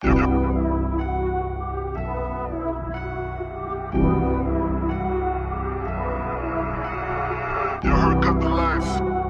Cut the life.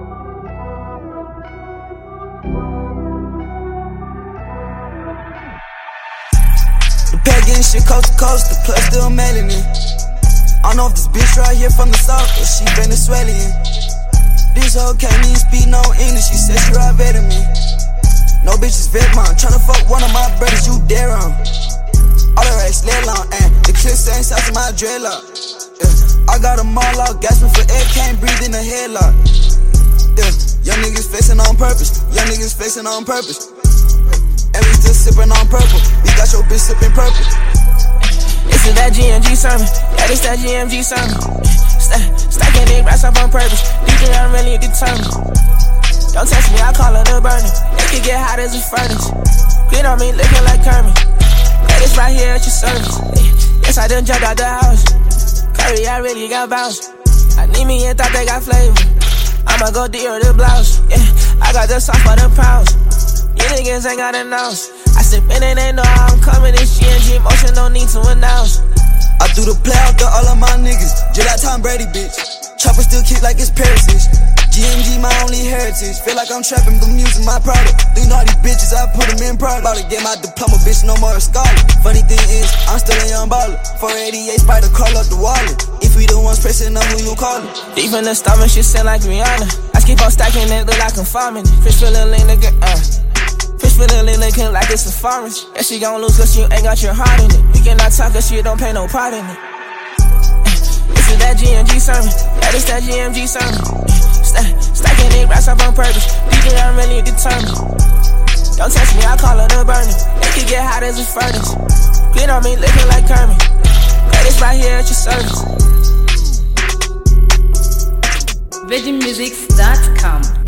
The pack getting shit coast to coast, the plus still mailing it. I don't know if this bitch right here from the south, or she Venezuelan. This hoe can't even speak no English, she said she ride better than me. No bitch is vet mom, tryna fuck one of my brothers, you dare on. All the racks lay long, and the clips ain't size of my dreadlock. I got them all out, gasping for air, can't breathe in the headlock. Young niggas flexing on purpose, young niggas flexing on purpose. And we still sippin' on purple, we got your bitch sippin' purple. This is that GMG sermon, yeah, this that GMG sermon. Stacking niggas racks up on purpose, DJ I'm really determined. Don't test me, I call it a burner. It can get hot as a furnace. Green on me, looking like Kermit. Yeah, this right here at your service. Yes, I done jumped out the house. Curry, I really got bounce. I need me and thought they got flavor. I'ma go deal the blouse. Yeah, I got the sauce for the pounds. You niggas ain't got announce. I sip in and they know how I'm coming. This GNG motion, no need to announce. I do the play out to all of my niggas, just like Tom Brady, bitch. Chopper still kick like it's Parisish. GMG my only heritage. Feel like I'm trapping, but music my product. These naughty bitches, I put them in product. About to get my diploma, bitch, no more a scholar. Funny thing is, I'm still a young baller. 488 Spider call up the wallet. If we the ones pressing up, who you callin'? Deep in the stomach, shit sound like Rihanna. I keep on stacking it, look like I'm farming. Fish feelin' lean, nigga, Fish feelin' lean, looking like it's a forest. Yeah, she gon' lose cause you ain't got your heart in it. We cannot talk cause she don't pay no part in it. This is that GMG sermon, yeah, this that GMG sermon. Stacking niggas racks up on purpose, DJ I'm really determined. Don't test me, I call it a burner. It can get hot as a furnace. Green on me, looking like Kermit. Yeah, this right here at your service. VeggieMusics.com